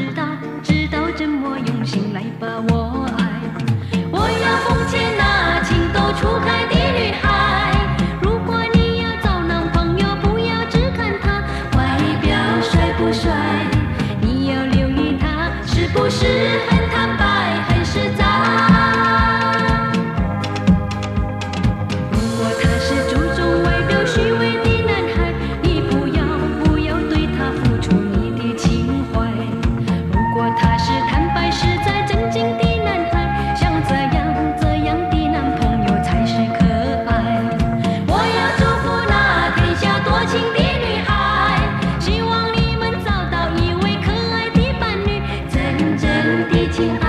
知道怎么用心来把我爱。我要奉献那情窦初开的女孩。如果你要找男朋友，不要只看他外表帅不帅，你要留意他是不是很坦白很实在。如果他是注重外表虚伪的男孩，你不要对他付出你的情怀。如果他是坦白实在正经的男孩，像这样的男朋友才是可爱。我要祝福那天下多情的女孩，希望你们找到一位可爱的伴侣，真正的情